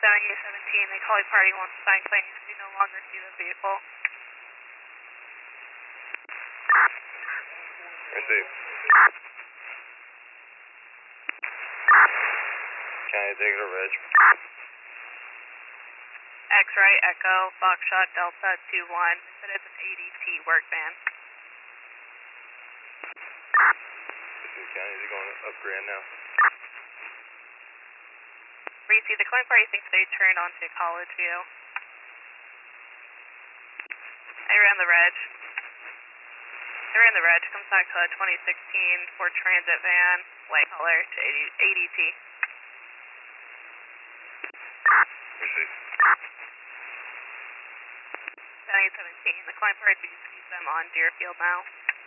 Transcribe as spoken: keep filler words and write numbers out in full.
seventy seventeen, the calling party wants to sign claims. We no longer see the vehicle. Receive. County Executive Reg. X-ray, Echo, Foxtrot, Delta, two one. Said it's an A D T work van. Receive County, is he going up Grand now? Reese, the calling party thinks they turned onto College View. I ran the reg. I ran the reg. Comes back to a twenty sixteen Ford Transit van, white color, to A D T. Receive. seventy seventeen, the calling party sees them on Deerfield now.